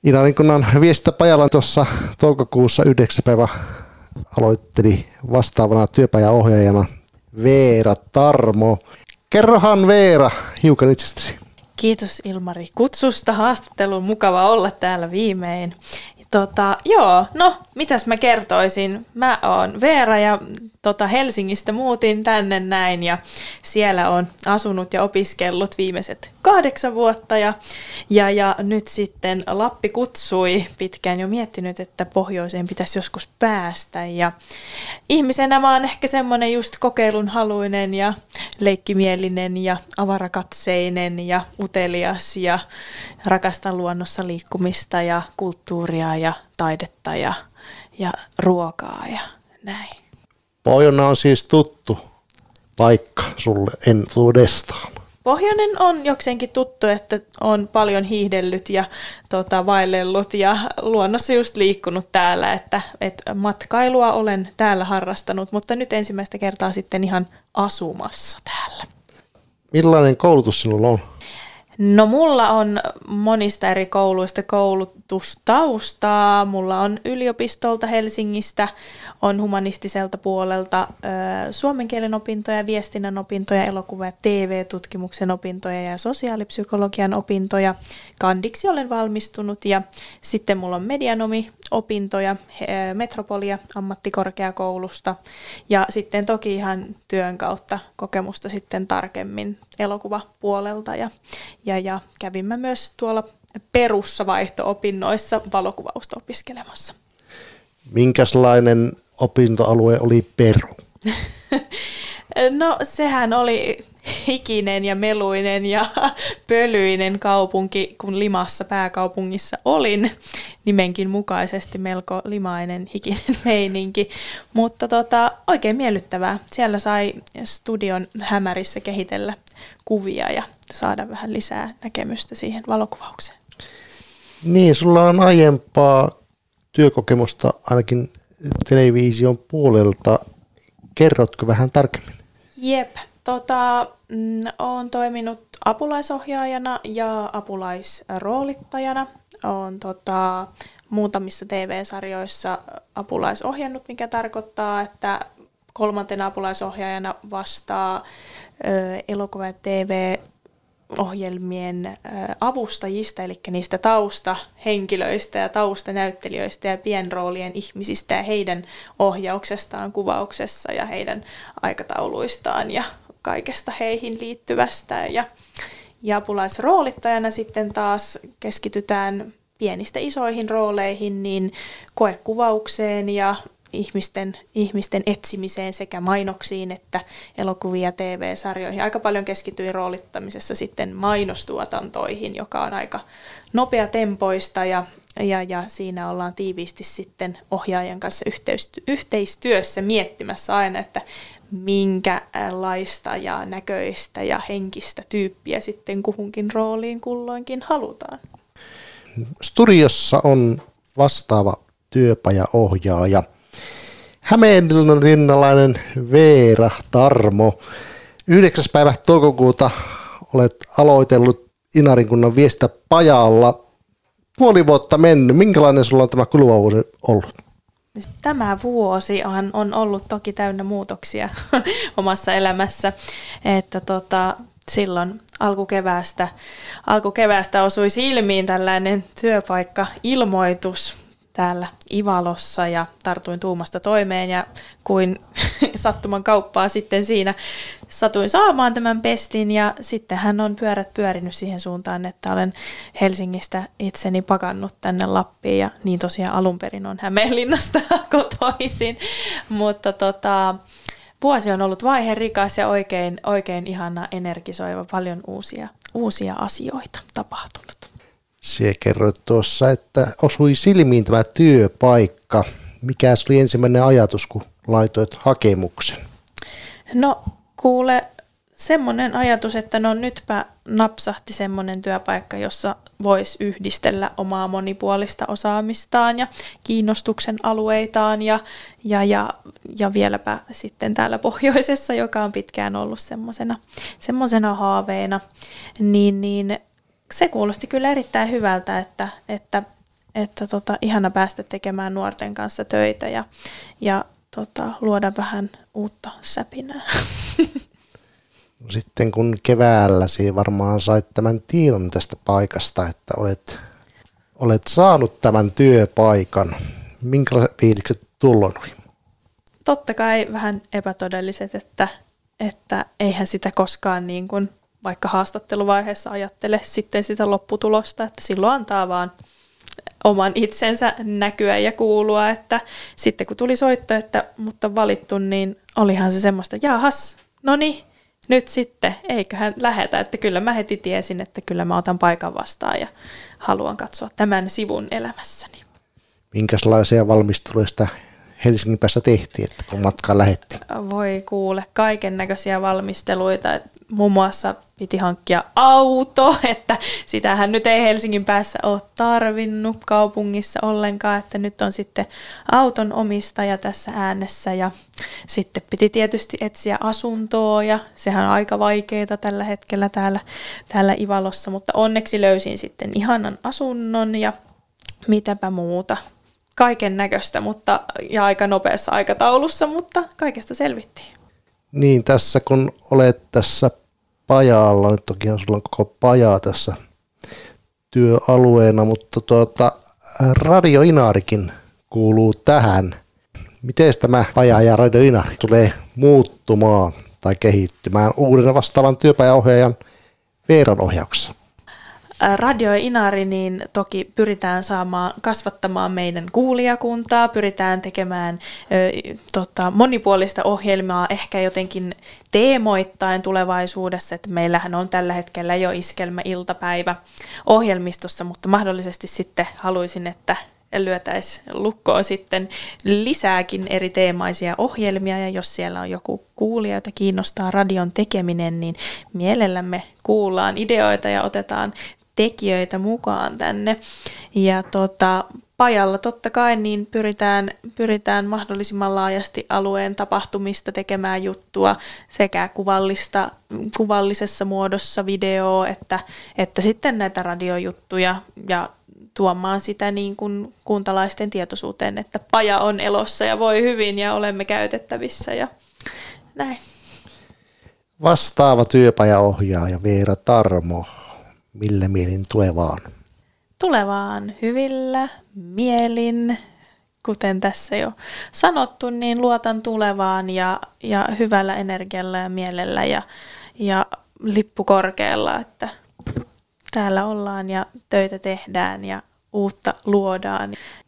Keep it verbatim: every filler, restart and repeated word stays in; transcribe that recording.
Inarinkunnan viestintäpajalla tuossa toukokuussa yhdeksäs päivä aloitteli vastaavana työpajaohjaajana Veera Tarmo. Kerrohan Veera hiukan itsestäsi. Kiitos Ilmari kutsusta haastatteluun. Mukava olla täällä viimein. Tota, joo, no mitäs mä kertoisin? Mä oon Veera ja tota, Helsingistä muutin tänne näin ja siellä on asunut ja opiskellut viimeiset kahdeksan vuotta ja, ja, ja nyt sitten Lappi kutsui, pitkään jo miettinyt, että pohjoiseen pitäisi joskus päästä ja ihmisenä mä oon ehkä semmoinen just kokeilunhaluinen ja leikkimielinen ja avarakatseinen ja utelias ja rakastan luonnossa liikkumista ja kulttuuria ja taidetta ja, ja ruokaa ja näin. Pohjoinen on siis tuttu paikka sulle entuudestaan. Pohjoinen on jokseenkin tuttu, että on paljon hiihdellyt ja tota, vaellellut ja luonnossa just liikkunut täällä, että et matkailua olen täällä harrastanut, mutta nyt ensimmäistä kertaa sitten ihan asumassa täällä. Millainen koulutus sinulla on? No mulla on monista eri kouluista koulutustaustaa. Mulla on yliopistolta Helsingistä, on humanistiselta puolelta ö, suomen kielen opintoja, viestinnän opintoja, elokuva- ja T V-tutkimuksen opintoja ja sosiaalipsykologian opintoja. Kandiksi olen valmistunut ja sitten mulla on medianomi-opintoja Metropolia ammattikorkeakoulusta ja sitten toki ihan työn kautta kokemusta sitten tarkemmin elokuvapuolelta ja Ja, ja kävimme myös tuolla perussa vaihto-opinnoissa valokuvausta opiskelemassa. Minkälainen opintoalue oli Peru? No sehän oli hikinen ja meluinen ja pölyinen kaupunki, kun Limassa pääkaupungissa olin. Nimenkin mukaisesti melko limainen hikinen meininki, mutta tota, oikein miellyttävää. Siellä sai studion hämärissä kehitellä kuvia ja saada vähän lisää näkemystä siihen valokuvaukseen. Niin, sulla on aiempaa työkokemusta ainakin television puolelta. Kerrotko vähän tarkemmin? Jep, tota, mm, olen toiminut apulaisohjaajana ja apulaisroolittajana. Olen tota, muutamissa T V-sarjoissa apulaisohjannut, mikä tarkoittaa, että kolmantena apulaisohjaajana vastaa ö, elokuva- ja T V-ohjelmien ö, avustajista, eli niistä taustahenkilöistä ja taustanäyttelijöistä ja pienroolien ihmisistä ja heidän ohjauksestaan kuvauksessa ja heidän aikatauluistaan ja kaikesta heihin liittyvästä. Ja, ja apulaisroolittajana sitten taas keskitytään pienistä isoihin rooleihin, niin koekuvaukseen ja ihmisten, ihmisten etsimiseen sekä mainoksiin että elokuvia ja T V-sarjoihin. Aika paljon keskityin roolittamisessa sitten mainostuotantoihin, joka on aika nopeatempoista ja, ja, ja siinä ollaan tiiviisti sitten ohjaajan kanssa yhteistyössä miettimässä aina, että minkälaista ja näköistä ja henkistä tyyppiä sitten kuhunkin rooliin kulloinkin halutaan. Studiossa on vastaava työpajaohjaaja. Hämeenlinnalainen Veera Tarmo. yhdeksäs päivä toukokuuta olet aloitellut Inarinkunnan viestintäpajalla. Puoli vuotta mennyt. Minkälainen sulla on tämä kuluva vuosi ollut? Tämä vuosi on, on ollut toki täynnä muutoksia omassa elämässä. Että tota, silloin alkukeväästä, alkukeväästä osui silmiin tällainen työpaikka-ilmoitus täällä Ivalossa ja tartuin tuumasta toimeen ja kuin sattuman kauppaa sitten siinä satuin saamaan tämän pestin ja sittenhän on pyörät pyörinyt siihen suuntaan, että olen Helsingistä itseni pakannut tänne Lappiin ja niin tosiaan alun perin on Hämeenlinnasta kotoisin, mutta tota, vuosi on ollut vaiherikas ja oikein, oikein ihana, energisoiva, paljon uusia, uusia asioita tapahtunut. Sinä kerroit tuossa, että osui silmiin tämä työpaikka. Mikä oli ensimmäinen ajatus, kun laitoit hakemuksen? No kuule, semmoinen ajatus, että no nytpä napsahti semmoinen työpaikka, jossa voisi yhdistellä omaa monipuolista osaamistaan ja kiinnostuksen alueitaan ja, ja, ja, ja vieläpä sitten täällä pohjoisessa, joka on pitkään ollut semmoisena, semmoisena haaveena, niin, niin se kuulosti kyllä erittäin hyvältä, että, että että tota, ihana päästä tekemään nuorten kanssa töitä ja, ja tota, luoda vähän uutta säpinää. Sitten kun keväällä siinä varmaan sait tämän tiedon tästä paikasta, että olet, olet saanut tämän työpaikan. Minkälaiset fiilikset tullut? Totta kai vähän epätodelliset, että, että eihän sitä koskaan niin kuin vaikka haastatteluvaiheessa ajattele sitten sitä lopputulosta, että silloin antaa vaan oman itsensä näkyä ja kuulua, että sitten kun tuli soitto, että mut on valittu, niin olihan se semmoista, jaahas, no niin, nyt sitten, eiköhän lähetä, että kyllä mä heti tiesin, että kyllä mä otan paikan vastaan ja haluan katsoa tämän sivun elämässäni. Minkälaisia valmisteluista Helsingin päässä tehtiin, että kun matkaan lähdettiin? Voi kuule, kaiken näköisiä valmisteluita. Muun muassa piti hankkia auto, että sitähän nyt ei Helsingin päässä ole tarvinnut kaupungissa ollenkaan, että nyt on sitten auton omistaja tässä äänessä ja sitten piti tietysti etsiä asuntoa ja sehän on aika vaikeaa tällä hetkellä täällä, täällä Ivalossa, mutta onneksi löysin sitten ihanan asunnon ja mitäpä muuta. Kaiken näköistä, mutta ja aika nopeassa aikataulussa, mutta kaikesta selvittiin. Niin, tässä kun olet tässä pajalla, nyt tokihan sulla on koko paja tässä työalueena, mutta tuota, Radio Inarikin kuuluu tähän. Miten tämä paja ja Radio Inari tulee muuttumaan tai kehittymään uuden vastaavan työpajaohjaajan Veeran ohjauksessa? Radio Inari, niin toki pyritään saamaan, kasvattamaan meidän kuulijakuntaa, pyritään tekemään ö, tota, monipuolista ohjelmaa ehkä jotenkin teemoittain tulevaisuudessa, että meillähän on tällä hetkellä jo iskelmäiltapäivä ohjelmistossa, mutta mahdollisesti sitten haluaisin, että lyötäisiin lukkoon sitten lisääkin eri teemaisia ohjelmia, ja jos siellä on joku kuulija, jota kiinnostaa radion tekeminen, niin mielellämme kuullaan ideoita ja otetaan tekijöitä mukaan tänne. Ja tota, pajalla totta kai niin pyritään, pyritään mahdollisimman laajasti alueen tapahtumista tekemään juttua sekä kuvallista, kuvallisessa muodossa videoa, että, että sitten näitä radiojuttuja ja tuomaan sitä niin kuin kuntalaisten tietoisuuteen, että paja on elossa ja voi hyvin ja olemme käytettävissä ja näin. Vastaava työpajaohjaaja Veera Tarmo, millä mielin tulevaan? Tulevaan hyvillä mielin, kuten tässä jo sanottu, niin luotan tulevaan ja, ja hyvällä energialla ja mielellä ja, ja lippu korkealla, että täällä ollaan ja töitä tehdään ja uutta luodaan.